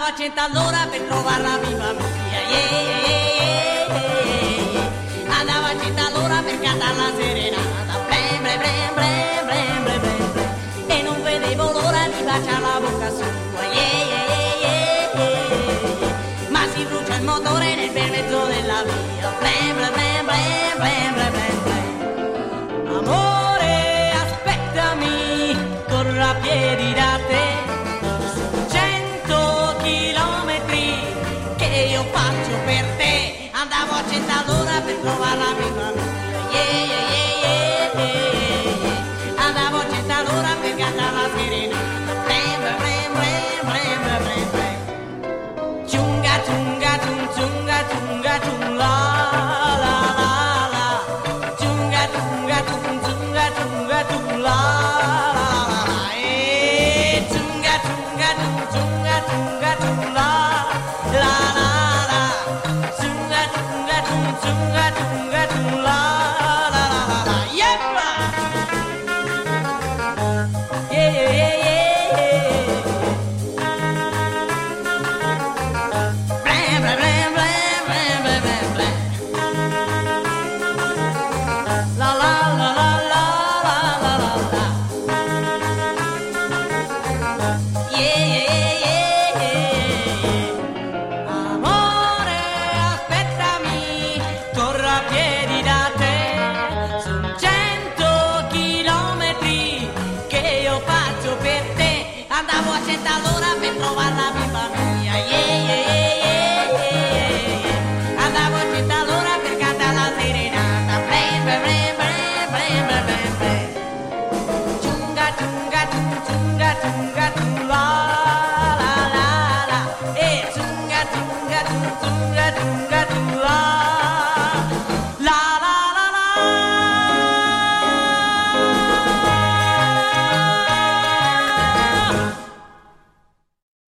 a 100 all'ora per trovare la bimba mia. Andavo a 100 all'ora per cantare la serenata. Blem, blem, blem, blem, blem, blem, blem, blem. E non vedevo l'ora di baciare la bocca sua. Ma si brucia il motore nel bel mezzo della via. Blem, blem, blem, blem, blem, blem, blem, blem. Amore, aspettami, corro a piedi da te. 100 chilometri che io faccio per te. Andavo a 100 all'ora per trovare la bimba mia. Andavo a 100 all'ora per cantare la serenata. Blem, blem, blem, blem, blem, blem, blem. Ciunga, ciunga, ciung, ciunga, ciunga, ciung, la, la, la, la. Ciunga, ciunga, ciung, ciunga, ciunga, ciung, la, la, la, la. Ciunga, ciunga, ciung, ciunga, ciunga, ciung, la, la, la, la. Ciunga, ciunga, ciung, ciunga, ciunga, ciung, la, la, la, la, la. Yeppa! Yeah, yeah, yeah, yeah. Blam, blam, blam, blam, blam, blam, blam, blam. La, la, la, la, la, la, la, la, la. Yeah, yeah, yeah, yeah. Amore, aspettami, corro a piedi da te. Sono 100 chilometri che io faccio per te. Andavo a 100 all'ora per trovare la bimba mia.